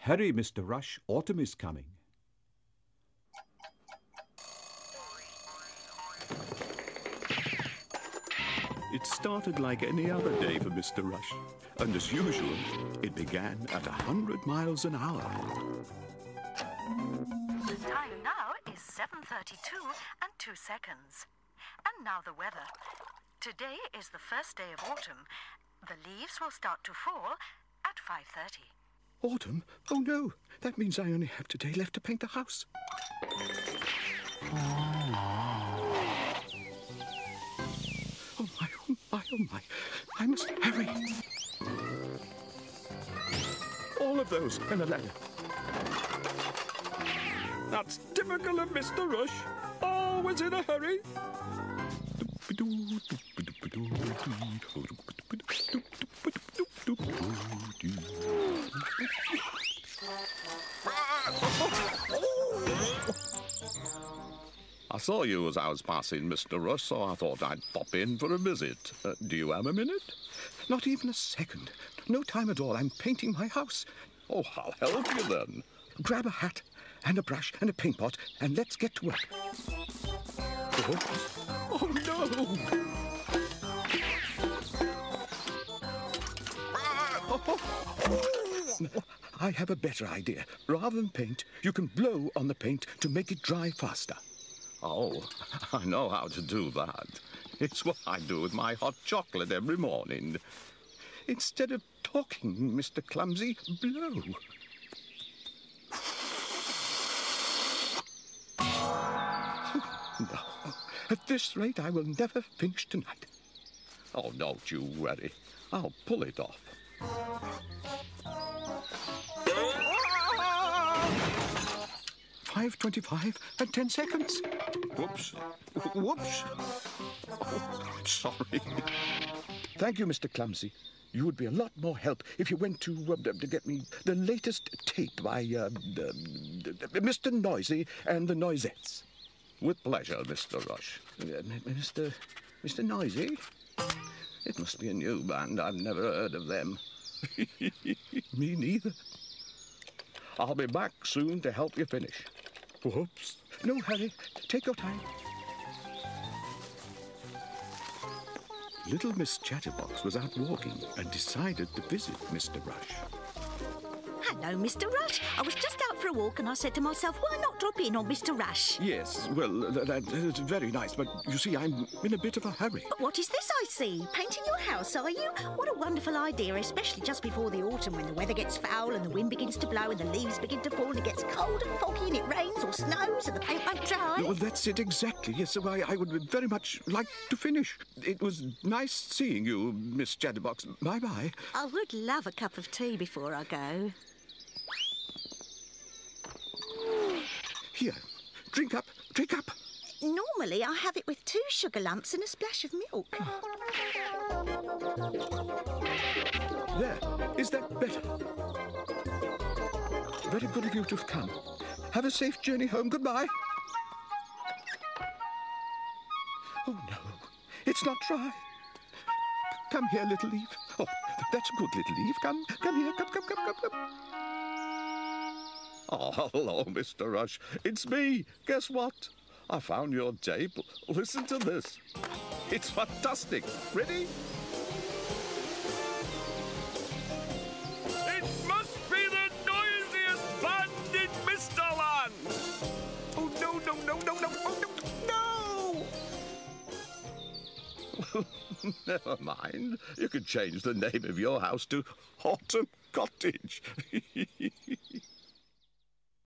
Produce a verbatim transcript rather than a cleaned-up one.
Hurry, Mister Rush, autumn is coming. It started like any other day for Mister Rush, and as usual, it began at a hundred miles an hour. The time now is seven thirty-two and two seconds. And now the weather. Today is the first day of autumn. The leaves will start to fall at five thirty. Autumn? Oh no, that means I only have today left to paint the house. Oh my, oh my, oh my, I must hurry. All of those and a ladder. That's typical of Mister Rush. Always in a hurry. I saw you as I was passing, Mister Rush, so I thought I'd pop in for a visit. Uh, do you have a minute? Not even a second. No time at all. I'm painting my house. Oh, I'll help you then. Grab a hat and a brush and a paint pot and let's get to work. Oh, oh no! I have a better idea. Rather than paint, you can blow on the paint to make it dry faster. Oh, I know how to do that. It's what I do with my hot chocolate every morning. Instead of talking, Mister Clumsy, blow. No. At this rate, I will never finish tonight. Oh, don't you worry. I'll pull it off. Five twenty-five and ten seconds. Whoops. Whoops. Oh, sorry. Thank you, Mister Clumsy. You would be a lot more help if you went to, uh, to get me the latest tape by uh, uh, Mister Noisy and the Noisettes. With pleasure, Mister Rush. Uh, Mister Mister Noisy? It must be a new band. I've never heard of them. Me neither. I'll be back soon to help you finish. Whoops. No hurry. Take your time. Little Miss Chatterbox was out walking and decided to visit Mister Rush. Hello, Mister Rush. I was just out for a walk and I said to myself, why not drop in on Mister Rush? Yes, well, that, that's very nice, but you see, I'm in a bit of a hurry. But what is this I see? Painting your house, are you? What a wonderful idea, especially just before the autumn when the weather gets foul and the wind begins to blow and the leaves begin to fall and it gets cold and foggy and it rains or snows and the paint won't dry. Well, that's it exactly. Yes, so I, I would very much like to finish. It was nice seeing you, Miss Chatterbox. Bye-bye. I would love a cup of tea before I go. Here, drink up, drink up. Normally, I have it with two sugar lumps and a splash of milk. There, is that better? Very good of you to have come. Have a safe journey home. Goodbye. Oh, no, it's not dry. Come here, little leaf. Oh, that's a good little leaf. Come, come here, come, come, come, come, come. Oh, hello, Mister Rush. It's me. Guess what? I found your tape. Listen to this. It's fantastic. Ready? It must be the noisiest band in Mister Land. Oh, no, no, no, no, no, oh, no, no. Never mind. You could change the name of your house to Autumn Cottage.